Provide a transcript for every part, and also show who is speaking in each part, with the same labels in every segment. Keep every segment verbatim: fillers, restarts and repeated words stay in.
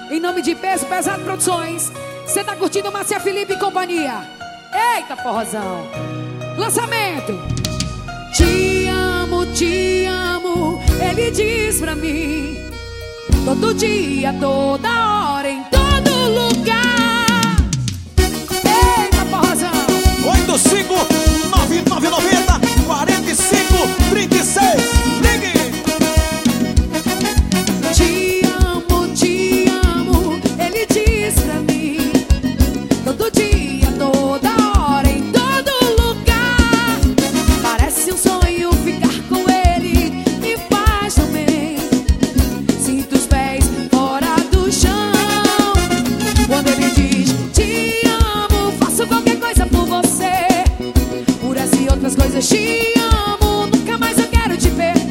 Speaker 1: Em nome de Peso Pesado Produções, você tá curtindo Márcia Felipe e companhia. Eita, forrozão. Lançamento. Te amo, te amo, ele diz pra mim. Todo dia, toda hora, em todo lugar. Eita, forrozão.
Speaker 2: oito cinco nove nove nove zero quatro cinco três seis. Ligue.
Speaker 1: Te amo, te amo, ele diz pra mim. Todo dia, toda hora, em todo lugar. Parece um sonho ficar com ele, me faz tão bem. Sinto os pés fora do chão. Quando ele diz te amo, faço qualquer coisa por você. Por essa e outras coisas te amo, nunca mais eu quero te perder.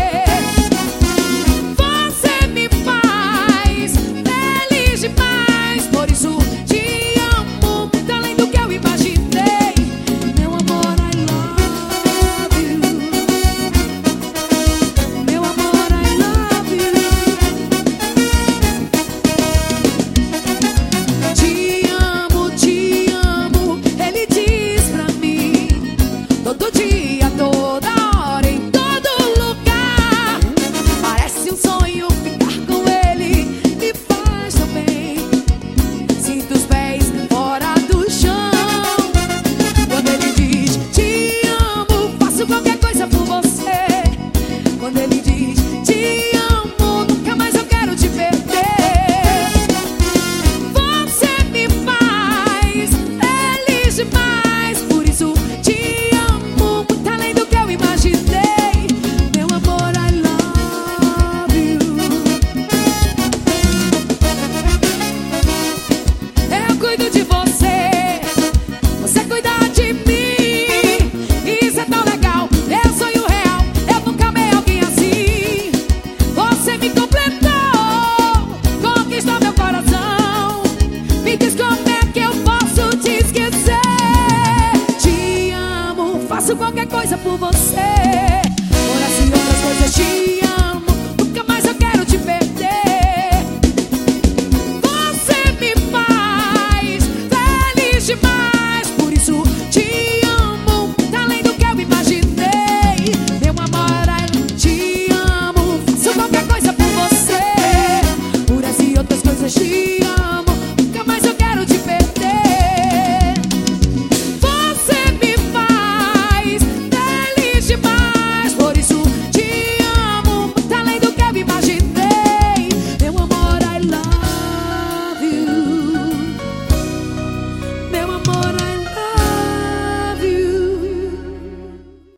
Speaker 1: Você me faz feliz demais, por isso te amo muito além do que eu imaginei. Meu amor, I love you. Meu amor, I love you. Te amo, te amo, ele diz pra mim. Todo dia, toda hora, em todo lugar. Parece um sonho ficar com ele, me faz tão bem. Sinto os pés fora do chão. Quando ele diz te amo, faço qualquer coisa por você. Quando ele diz te amo, nunca mais eu quero te perder. Você me faz feliz demais, por isso te amo muito além do que eu imaginei. Meu amor, I love you. Eu cuido de você, você cuida de mim. Isso é tão legal, é um sonho real. Eu nunca amei alguém assim. Você me completou, conquistou meu coração. Me diz como é que eu posso te esquecer. Te amo, faço qualquer coisa por você.